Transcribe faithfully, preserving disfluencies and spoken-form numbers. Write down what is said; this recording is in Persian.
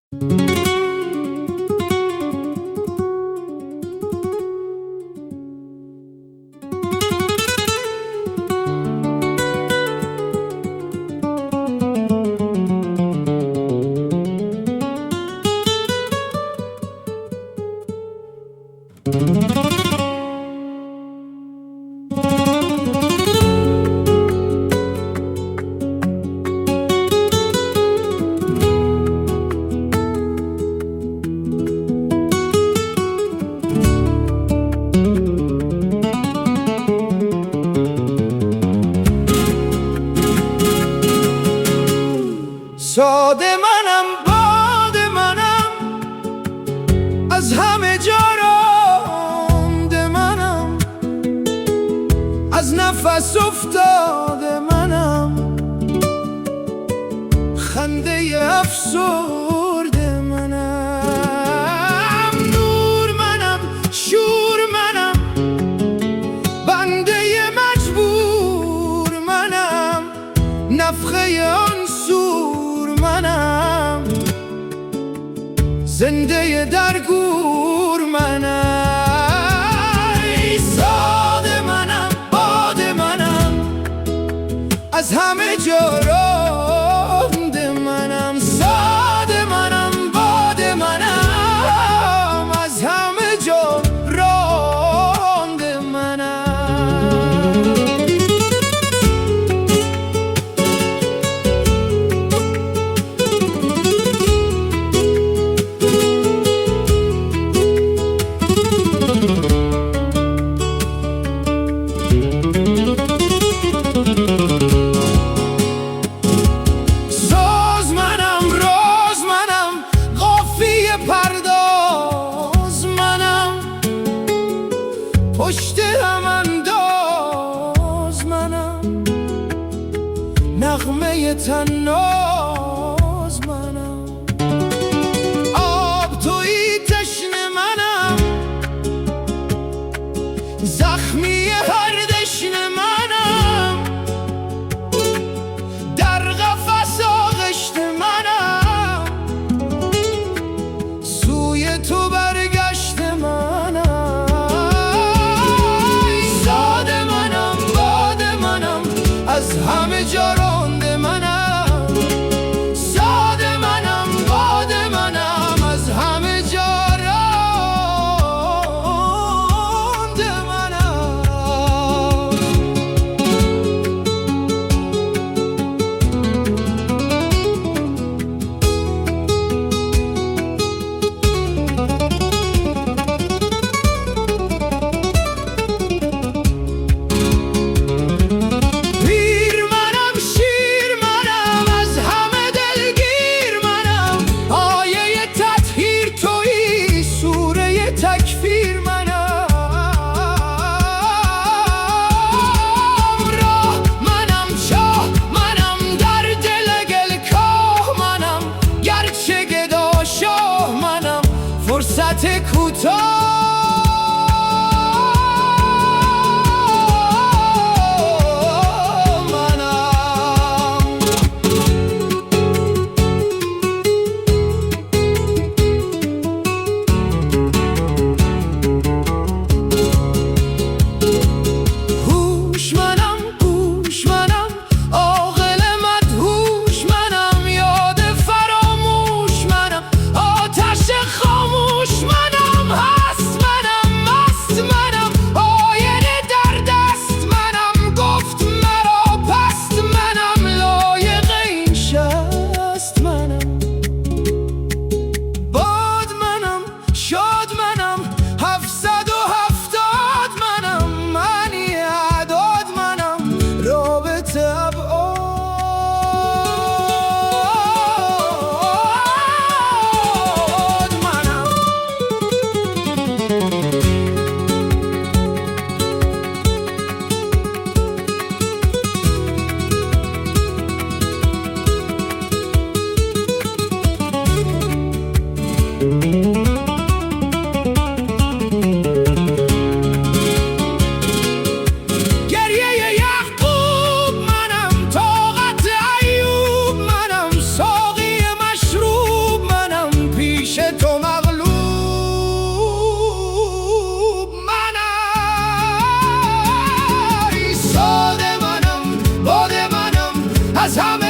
ساده منم، باد منم، از همه جا رانده منم، از نفس افتاده منم، خنده افسرده منم، نور منم، شور منم، بنده مجبور منم، نفخه آن سور منم، زنده درگور منم. ساده منم، باد منم، از همه جا رانده منم. ساده منم، باد منم، از همه جا رانده منم. ساز منم، راز منم، قافیه پرداز منم، پشت هم انداز منم، نغمه طناز منم، آب تویی تشنه منم، زخمی هر دشنه منم، در قفس آغشت منم، سوی تو برگشت منم. ساده منم، باد منم، از همه جا رانده منم. ساده منم، باد منم، از همه جا رانده منم. پیر منم، شیر منم، از همه دلگیر منم، آیه تطهیر تویی، سوره تکفیر منم، راه منم، چاه منم، در دل گلکاه منم، گرچه گدا شاه منم، فرصت کوتاه منم. هوش منم، گوش منم، عاقل مدهوش منم، یاد فراموش منم، آتش خاموش منم، هست از همه